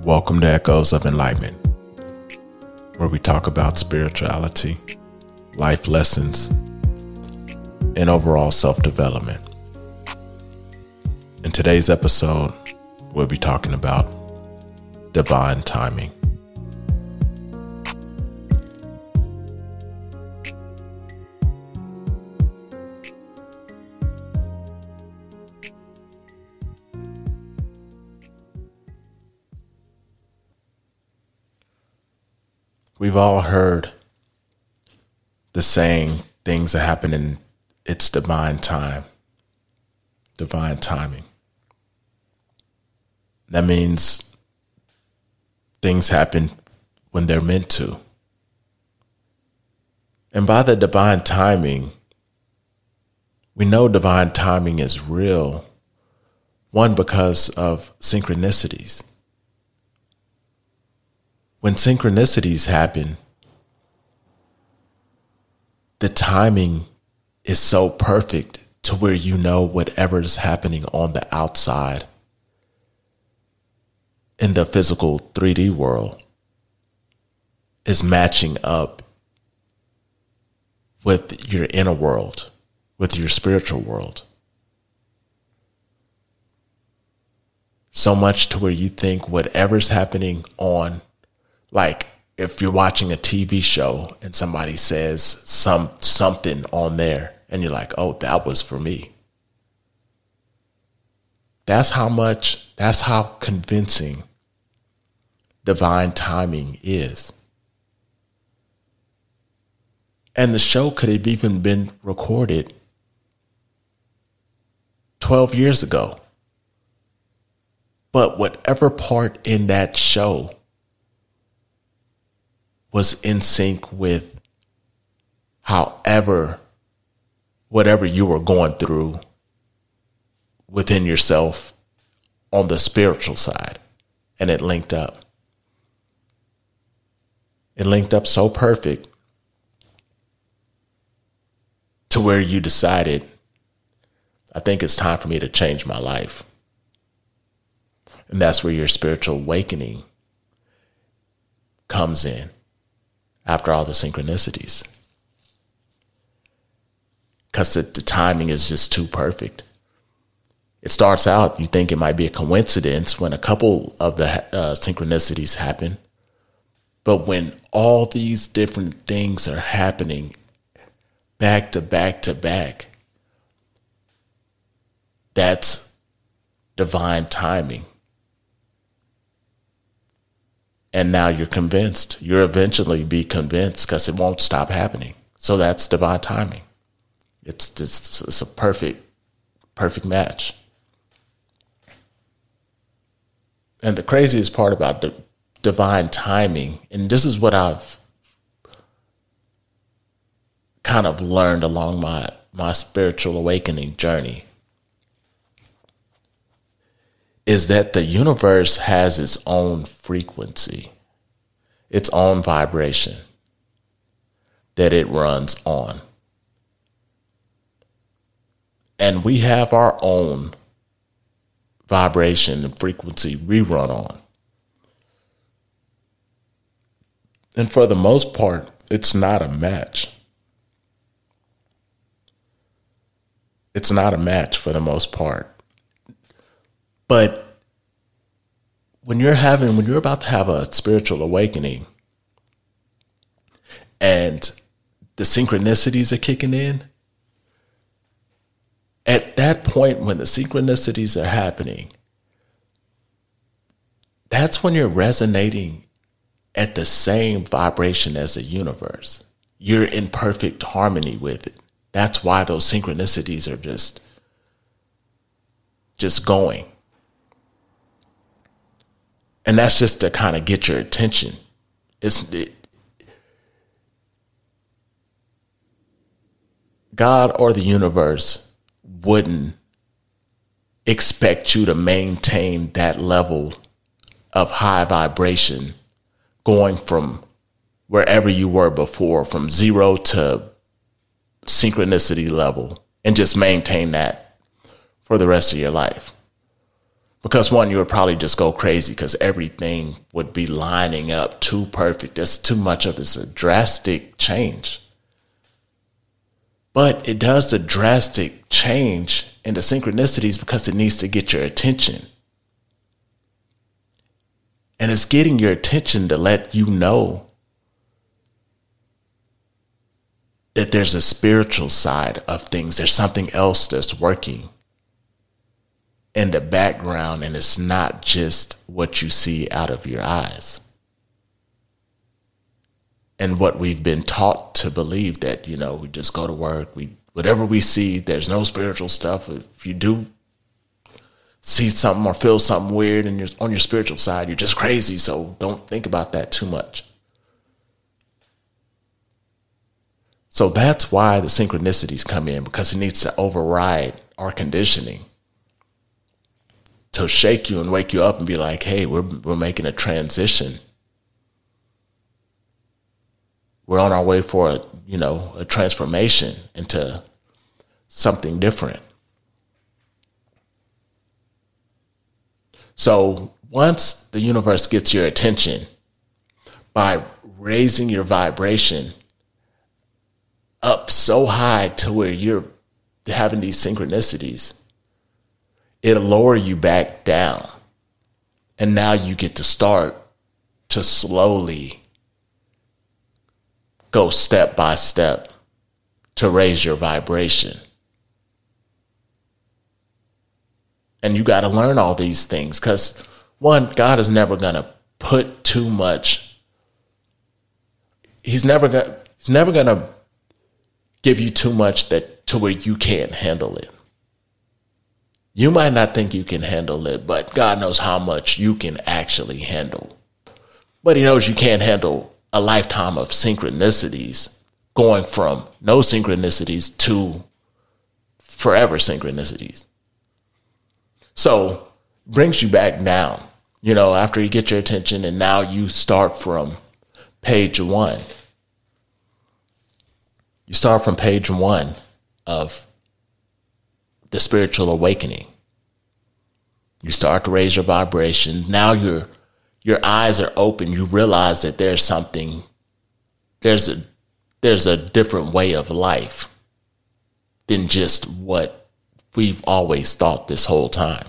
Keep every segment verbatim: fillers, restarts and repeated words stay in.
Welcome to Echoes of Enlightenment, where we talk about spirituality, life lessons, and overall self-development. In today's episode, we'll be talking about divine timing. We've all heard the saying, things that happen in its divine time, divine timing. That means things happen when they're meant to. And by the divine timing, we know divine timing is real, one, because of synchronicities. When synchronicities happen, the timing is so perfect to where you know whatever is happening on the outside in the physical three D world is matching up with your inner world, with your spiritual world. So much to where you think whatever's happening on, like if you're watching a T V show and somebody says some something on there and you're like, oh, that was for me. That's how much, that's how convincing divine timing is. And the show could have even been recorded twelve years ago. But whatever part in that show was in sync with however, whatever you were going through within yourself on the spiritual side. And it linked up. It linked up so perfect to where you decided, I think it's time for me to change my life. And that's where your spiritual awakening comes in. After all the synchronicities. Because the, the timing is just too perfect. It starts out, you think it might be a coincidence when a couple of the uh, synchronicities happen. But when all these different things are happening back to back to back, that's divine timing. And now you're convinced. You'll eventually be convinced because it won't stop happening. So that's divine timing. It's just, it's a perfect, perfect match. And the craziest part about the divine timing, and this is what I've kind of learned along my, my spiritual awakening journey, is that the universe has its own frequency, its own vibration that it runs on. And we have our own vibration and frequency we run on. And for the most part, it's not a match. It's not a match for the most part. But when you're having, when you're about to have a spiritual awakening and the synchronicities are kicking in, at that point when the synchronicities are happening, that's when you're resonating at the same vibration as the universe. You're in perfect harmony with it. That's why those synchronicities are just, just going. And that's just to kind of get your attention. It's it, God or the universe wouldn't expect you to maintain that level of high vibration going from wherever you were before, from zero to synchronicity level, and just maintain that for the rest of your life. Because one, you would probably just go crazy because everything would be lining up too perfect. That's too much of it. It's a drastic change. But it does the drastic change in the synchronicities because it needs to get your attention. And it's getting your attention to let you know that there's a spiritual side of things. There's something else that's working in the background, and it's not just what you see out of your eyes. And what we've been taught to believe that, you know, we just go to work, we whatever we see, there's no spiritual stuff. If you do see something or feel something weird and you're on your spiritual side, you're just crazy. So don't think about that too much. So that's why the synchronicities come in, because it needs to override our conditioning to shake you and wake you up and be like, hey, we're we're making a transition. We're on our way for a, you know, a transformation into something different. So once the universe gets your attention by raising your vibration up so high to where you're having these synchronicities, it'll lower you back down. And now you get to start to slowly go step by step to raise your vibration. And you got to learn all these things because, one, God is never going to put too much. He's never going he's never going to give you too much that to where you can't handle it. You might not think you can handle it, but God knows how much you can actually handle. But he knows you can't handle a lifetime of synchronicities, going from no synchronicities to forever synchronicities. So brings you back down, you know, after you get your attention, and now you start from page one. You start from page one of the spiritual awakening. You start to raise your vibration. Now your your eyes are open. You realize that there's something, there's a there's a different way of life than just what we've always thought this whole time.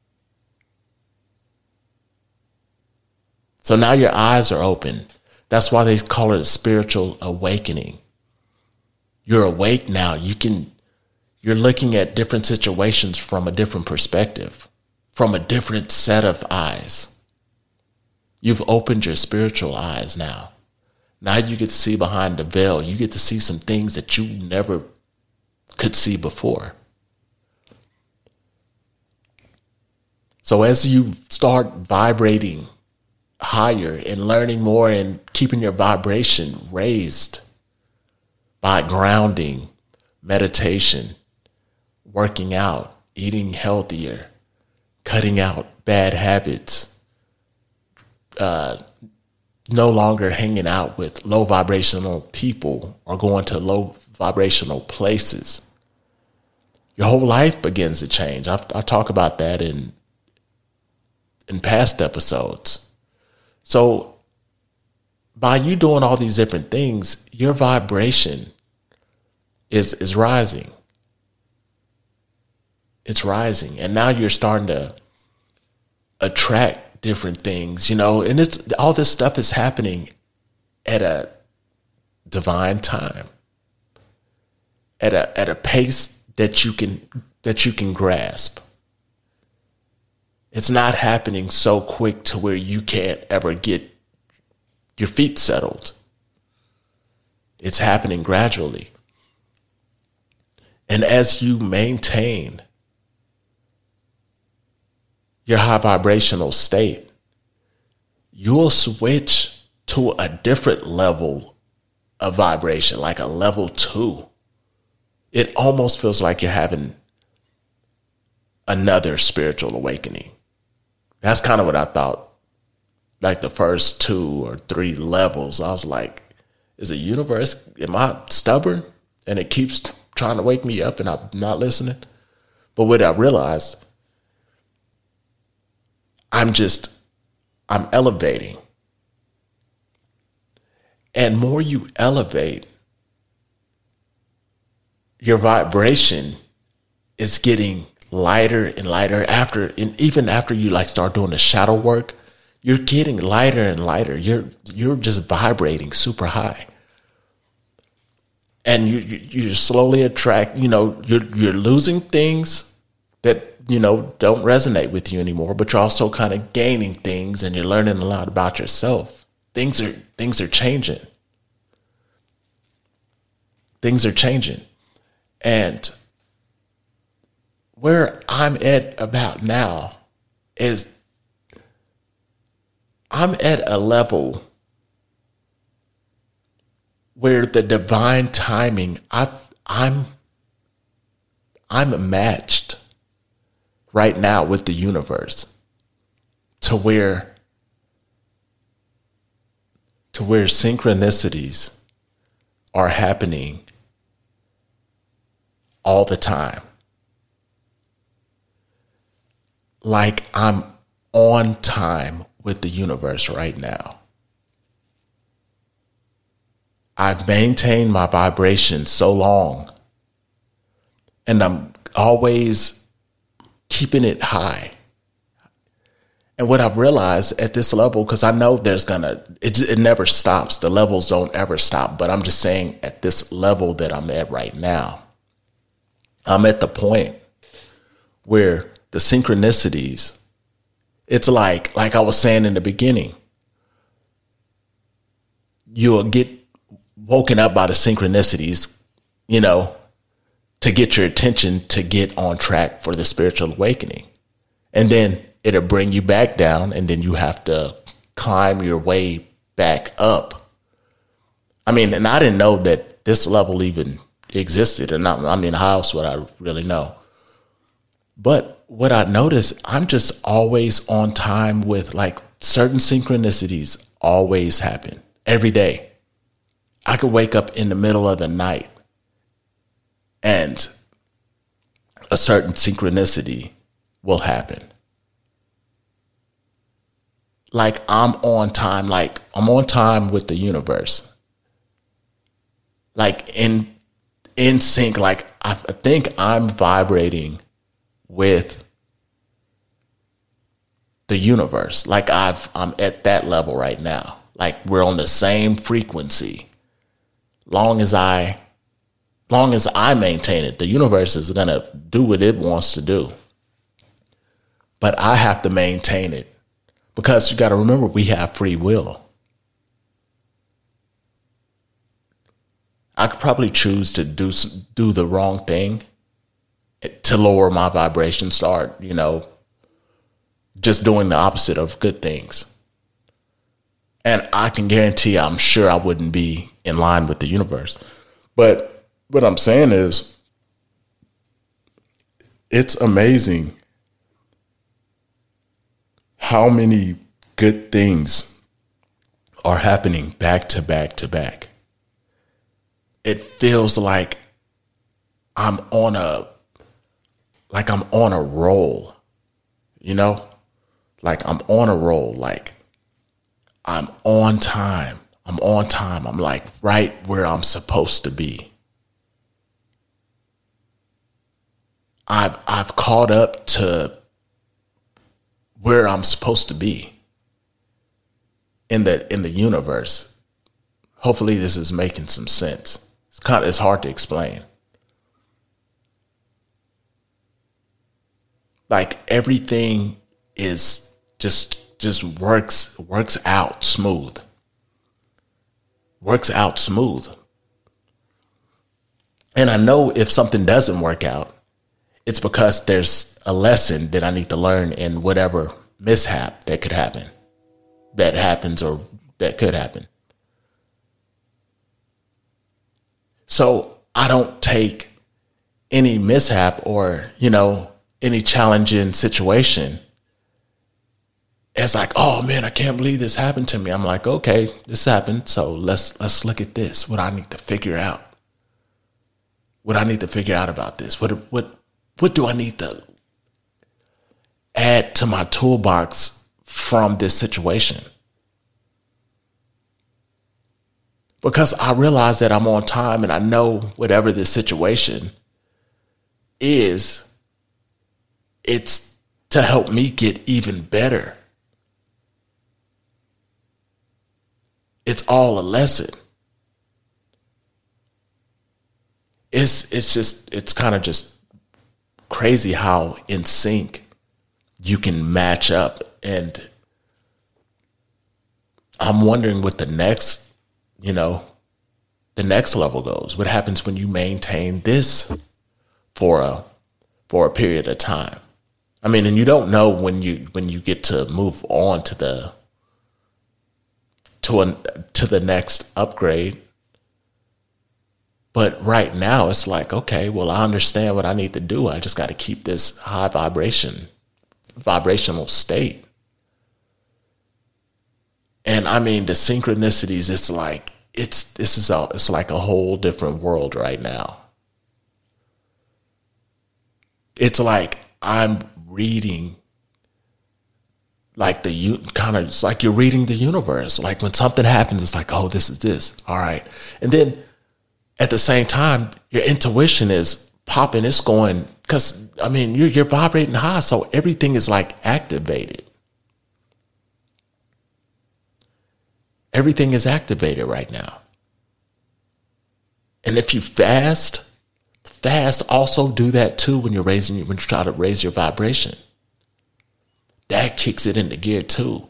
So now your eyes are open. That's why they call it a spiritual awakening. You're awake now. You can, you're looking at different situations from a different perspective, from a different set of eyes. You've opened your spiritual eyes now. Now you get to see behind the veil. You get to see some things that you never could see before. So as you start vibrating higher and learning more and keeping your vibration raised by grounding, meditation, working out, eating healthier, cutting out bad habits, uh, no longer hanging out with low vibrational people or going to low vibrational places, your whole life begins to change. I've, I talk about that in in past episodes. So by you doing all these different things, your vibration is is rising. It's rising. And now you're starting to attract different things, you know, and it's all this stuff is happening at a divine time. At a at a pace that you can that you can grasp. It's not happening so quick to where you can't ever get your feet settled. It's happening gradually. And as you maintain your high vibrational state, you'll switch to a different level of vibration, like a level two. It almost feels like you're having another spiritual awakening. That's kind of what I thought. Like the first two or three levels, I was like, is the universe, am I stubborn? And it keeps trying to wake me up and I'm not listening. But what I realized I'm just, I'm elevating. And more you elevate, your vibration is getting lighter and lighter after, and even after you like start doing the shadow work, you're getting lighter and lighter. You're, you're just vibrating super high. And you, you, you slowly attract, you know, you're, you're losing things that, you know, don't resonate with you anymore, but you're also kind of gaining things and you're learning a lot about yourself. Things are, things are changing. Things are changing. And where I'm at about now is I'm at a level where the divine timing, I, I'm, I'm matched right now with the universe to where, to where synchronicities are happening all the time. Like I'm on time with the universe right now. I've maintained my vibration so long, and I'm always keeping it high. And what I've realized at this level, because I know there's gonna, it, it never stops. The levels don't ever stop. But I'm just saying at this level that I'm at right now, I'm at the point where the synchronicities, it's like, like I was saying in the beginning, you'll get woken up by the synchronicities, you know, to get your attention to get on track for the spiritual awakening. And then it'll bring you back down, and then you have to climb your way back up. I mean, and I didn't know that this level even existed. And I, I mean, how else would I really know? But what I noticed, I'm just always on time with like certain synchronicities always happen every day. I could wake up in the middle of the night and a certain synchronicity will happen. Like I'm on time, like I'm on time with the universe. Like in in sync, like I think I'm vibrating with the universe. Like I've I'm at that level right now. Like we're on the same frequency. Long as I long as I maintain it, the universe is gonna do what it wants to do. But I have to maintain it. Because you got to remember, we have free will. I could probably choose to do do the wrong thing to lower my vibration, start, you know, just doing the opposite of good things. And I can guarantee, I'm sure I wouldn't be in line with the universe. But what I'm saying is, it's amazing how many good things are happening back to back to back. It feels like I'm on a, like I'm on a roll, you know, like I'm on a roll, like I'm on time. I'm on time. I'm like right where I'm supposed to be. I've, I've caught up to where I'm supposed to be in the in the universe. Hopefully this is making some sense. It's kind of, it's hard to explain. Like everything is just just works works out smooth. Works out smooth. And I know if something doesn't work out, it's because there's a lesson that I need to learn in whatever mishap that could happen, that happens or that could happen. So I don't take any mishap or, you know, any challenging situation as like, oh man, I can't believe this happened to me. I'm like, okay, this happened. So let's, let's look at this. What I need to figure out. What I need to figure out about this. What, what, what do I need to add to my toolbox from this situation. Because I realize that I'm on time and I know whatever this situation is, it's to help me get even better. It's all a lesson. It's it's just it's kind of just crazy how in sync you can match up. And I'm wondering what the next, you know, the next level goes. What happens when you maintain this for a for a period of time? I mean, and you don't know when you when you get to move on to the to a, to the next upgrade. But right now it's like, okay, well, I understand what I need to do. I just got to keep this high vibration, vibrational state. And I mean, the synchronicities, it's like, it's, this is a, it's like a whole different world right now. It's like I'm reading like the, you kind of, it's like you're reading the universe. Like when something happens, it's like, oh, this is this. All right. And then at the same time, your intuition is popping. It's going, because, I mean, you're, you're vibrating high. So everything is like activated. Everything is activated right now. And if you fast, fast also do that too when you're raising, when you try to raise your vibration. That kicks it into gear too.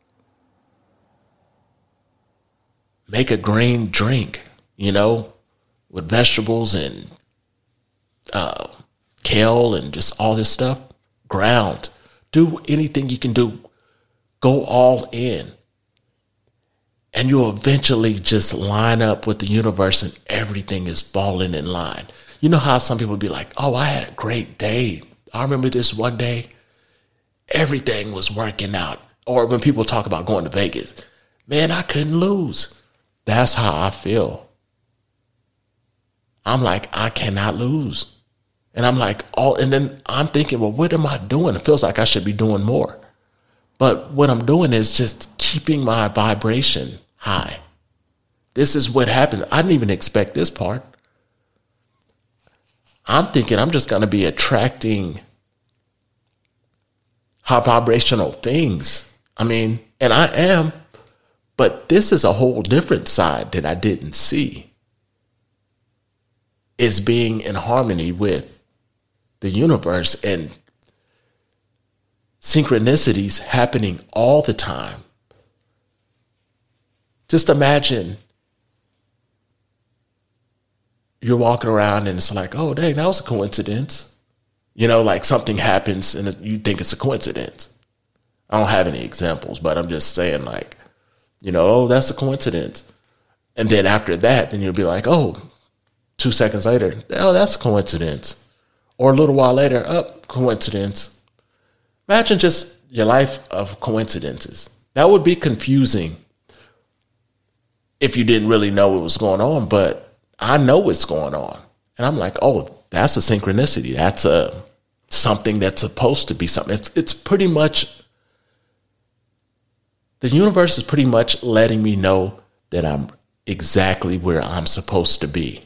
Make a green drink, you know, with vegetables and uh, kale and just all this stuff. Ground. Do anything you can do. Go all in. And you'll eventually just line up with the universe and everything is falling in line. You know how some people be like, oh, I had a great day. I remember this one day, everything was working out. Or when people talk about going to Vegas, man, I couldn't lose. That's how I feel. I'm like, I cannot lose. And I'm like, oh, and then I'm thinking, well, what am I doing? It feels like I should be doing more. But what I'm doing is just keeping my vibration high. This is what happened. I didn't even expect this part. I'm thinking I'm just going to be attracting high vibrational things. I mean, and I am, but this is a whole different side that I didn't see. Is being in harmony with the universe and synchronicities happening all the time. Just imagine you're walking around and it's like, oh, dang, that was a coincidence. You know, like something happens and you think it's a coincidence. I don't have any examples, but I'm just saying like, you know, oh, that's a coincidence. And then after that, then you'll be like, oh, two seconds later, oh, that's a coincidence. Or a little while later, oh, coincidence. Imagine just your life of coincidences. That would be confusing if you didn't really know what was going on, but I know what's going on. And I'm like, oh, that's a synchronicity. That's a something that's supposed to be something. It's, it's pretty much, the universe is pretty much letting me know that I'm exactly where I'm supposed to be.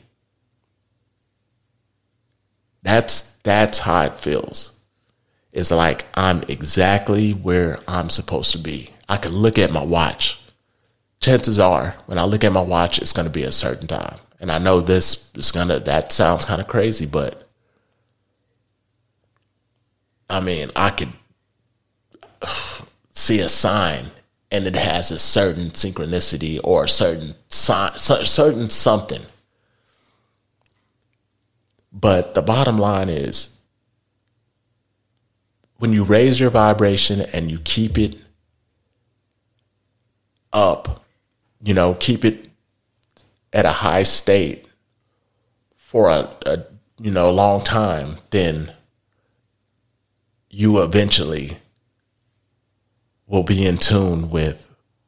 That's, that's how it feels. It's like I'm exactly where I'm supposed to be. I can look at my watch. Chances are, when I look at my watch, it's going to be a certain time. And I know this is going to, that sounds kind of crazy, but I mean, I could see a sign and it has a certain synchronicity or a certain sign, certain something. But the bottom line is, when you raise your vibration and you keep it up, you know, keep it at a high state for a, a you know, long time, then you eventually will be in tune with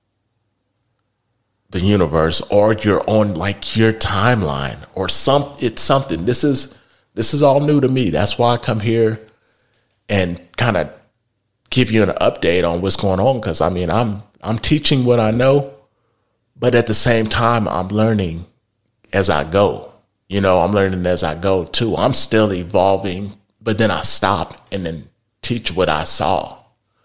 the universe or your own, like your timeline or some, it's something. This is, this is all new to me. That's why I come here and kind of give you an update on what's going on. Cause I mean, I'm, I'm teaching what I know, but at the same time, I'm learning as I go. You know, I'm learning as I go too. I'm still evolving, but then I stop and then teach what I saw,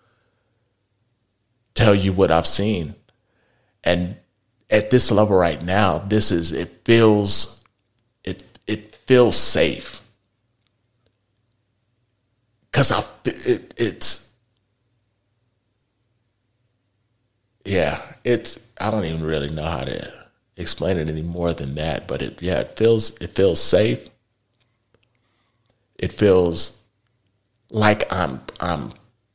tell you what I've seen. And at this level right now, this is, it feels, it, it feels safe. Cause I, it, it's, yeah, it's, I don't even really know how to explain it any more than that, but it, yeah, it feels, it feels safe. It feels like I'm, I'm,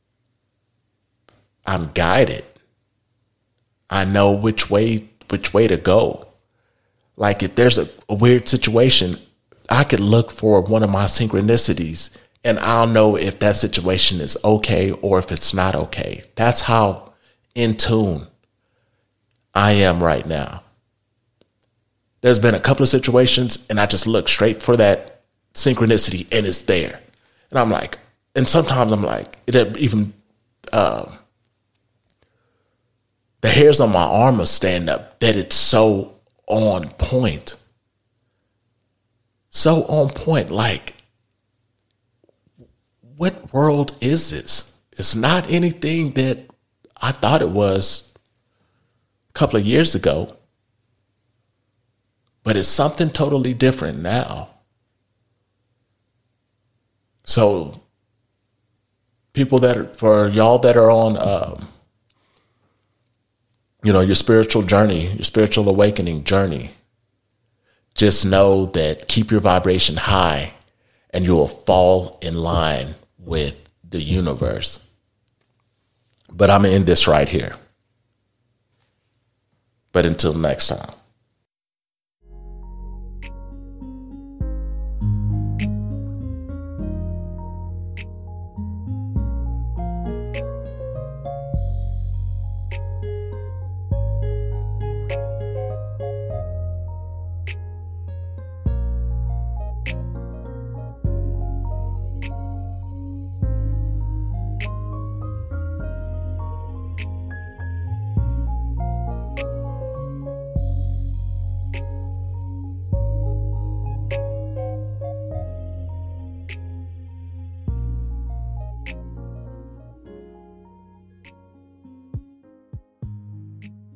I'm guided. I know which way, which way to go. Like if there's a, a weird situation, I could look for one of my synchronicities and I'll know if that situation is okay or if it's not okay. That's how in tune I am right now. There's been a couple of situations and I just look straight for that synchronicity and it's there. And I'm like, and sometimes I'm like, it even, uh, the hairs on my arm will stand up that it's so on point. So on point. Like, what world is this? It's not anything that I thought it was a couple of years ago, but it's something totally different now. So people that are, for y'all that are on, um, you know, your spiritual journey, your spiritual awakening journey, just know that keep your vibration high and you will fall in line with the universe. But I'm going to end this right here. But until next time.